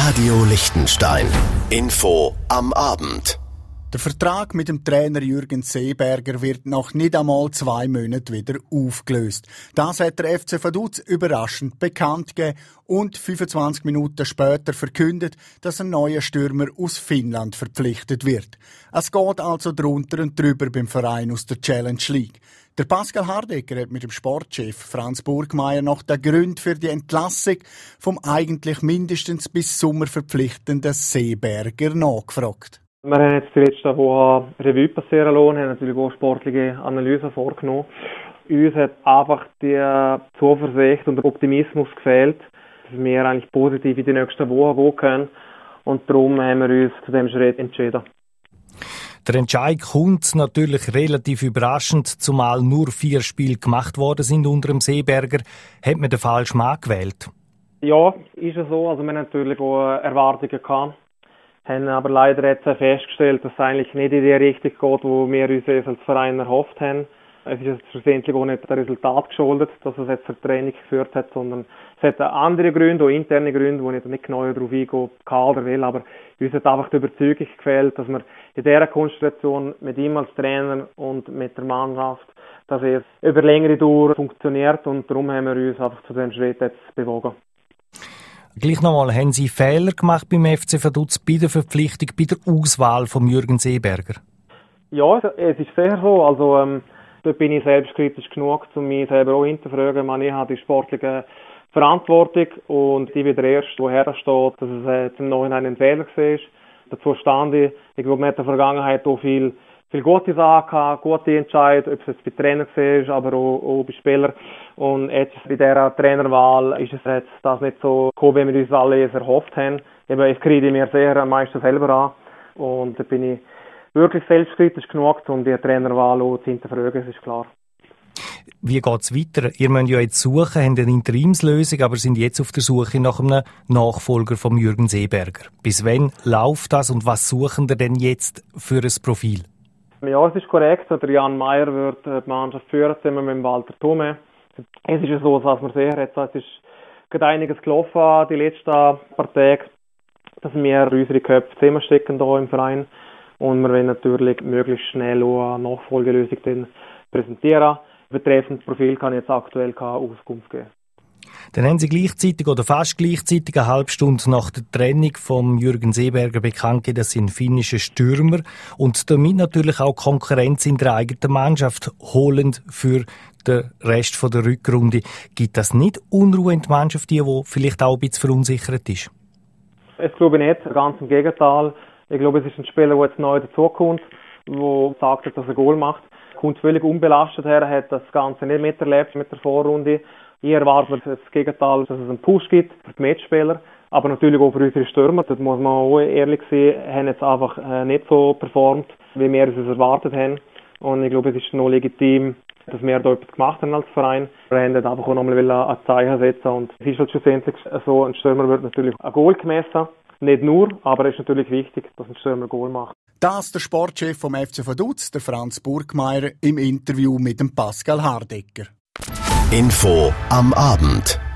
Radio Liechtenstein. Info am Abend. Der Vertrag mit dem Trainer Jürgen Seeberger wird nach nicht einmal 2 Monaten wieder aufgelöst. Das hat der FC Vaduz überraschend bekannt gegeben und 25 Minuten später verkündet, dass ein neuer Stürmer aus Finnland verpflichtet wird. Es geht also drunter und drüber beim Verein aus der Challenge League. Der Pascal Hardecker hat mit dem Sportchef Franz Burgmeier nach den Gründen für die Entlassung vom eigentlich mindestens bis Sommer verpflichtenden Seeberger nachgefragt. Wir haben jetzt die letzten Wochen Revue passieren lassen, haben natürlich auch sportliche Analysen vorgenommen. Uns hat einfach die Zuversicht und der Optimismus gefehlt, dass wir eigentlich positiv in die nächsten Wochen gehen können. Und darum haben wir uns zu diesem Schritt entschieden. Der Entscheid kommt natürlich relativ überraschend, zumal nur 4 Spiele gemacht worden sind unter dem Seeberger. Hat man den falschen Mann gewählt? Ja, ist es so. Also wir haben natürlich auch Erwartungen gehabt. Haben aber leider jetzt festgestellt, dass es eigentlich nicht in die Richtung geht, wo wir uns als Verein erhofft haben. Es ist jetzt schlussendlich auch nicht das Resultat geschuldet, dass es jetzt zur Training geführt hat, sondern es hat andere Gründe, auch interne Gründe, wo ich nicht genauer darauf eingehen kann oder will, aber uns hat einfach die Überzeugung gefehlt, dass wir in dieser Konstellation mit ihm als Trainer und mit der Mannschaft, dass es über längere Dauer funktioniert und darum haben wir uns einfach zu diesem Schritt jetzt bewogen. Gleich nochmal, haben Sie Fehler gemacht beim FC Vaduz bei der Verpflichtung, bei der Auswahl von Jürgen Seeberger? Ja, es ist sicher so. Also, da bin ich selbstkritisch genug, um mich selber auch hinterfragen. Ich habe die sportliche Verantwortung und ich bin der Erste, der hersteht, dass es jetzt im Nachhinein ein Fehler war. Dazu stand ich. Ich glaube, man hat in der Vergangenheit auch viel gute Sachen gehabt, gute Entscheidungen, ob es jetzt bei Trainern war, aber auch bei Spielern. Und jetzt bei dieser Trainerwahl ist es jetzt das nicht so gekommen, wie wir uns alle es erhofft haben. Es kriege ich mir sehr am meisten selber an. Und da bin ich wirklich selbstkritisch genug, um die Trainerwahl auch zu hinterfragen, das ist klar. Wie geht es weiter? Ihr müsst ja jetzt suchen, habt eine Interimslösung, aber sind jetzt auf der Suche nach einem Nachfolger von Jürgen Seeberger. Bis wann läuft das und was suchen ihr denn jetzt für ein Profil? Ja, es ist korrekt. Der Jan Meier wird die Mannschaft führen, zusammen mit Walter Thume. Es ist ja so, dass wir sehen, es ist gerade einiges gelaufen die letzten paar Tage, dass wir unsere Köpfe zusammenstecken hier im Verein. Und wir wollen natürlich möglichst schnell auch eine Nachfolgelösung präsentieren. Betreffend Profil kann ich jetzt aktuell keine Auskunft geben. Dann haben Sie gleichzeitig oder fast gleichzeitig eine halbe Stunde nach der Trennung von Jürgen Seeberger bekannt gegeben, dass Sie ein finnischer Stürmer und damit natürlich auch Konkurrenz in der eigenen Mannschaft holend für den Rest der Rückrunde. Gibt das nicht Unruhe in der Mannschaft, die vielleicht auch ein bisschen verunsichert ist? Das glaube ich nicht, ganz im Gegenteil. Ich glaube, es ist ein Spieler, der jetzt neu dazukommt, der sagt, dass er Goal macht. Er kommt völlig unbelastet her, hat das Ganze nicht miterlebt mit der Vorrunde. Ich erwarte das Gegenteil, dass es einen Push gibt für die Mitspieler, aber natürlich auch für unsere Stürmer. Das muss man auch ehrlich sein, haben jetzt einfach nicht so performt, wie wir es erwartet haben. Und ich glaube, es ist noch legitim, dass wir da etwas gemacht haben als Verein. Wir haben einfach auch nochmal ein Zeichen setzen und es ist halt schlussendlich so, ein Stürmer wird natürlich ein Goal gemessen. Nicht nur, aber es ist natürlich wichtig, dass ein Stürmer Goal macht. Das der Sportchef vom FC Vaduz, der Franz Burgmeier, im Interview mit dem Pascal Hardecker. Info am Abend.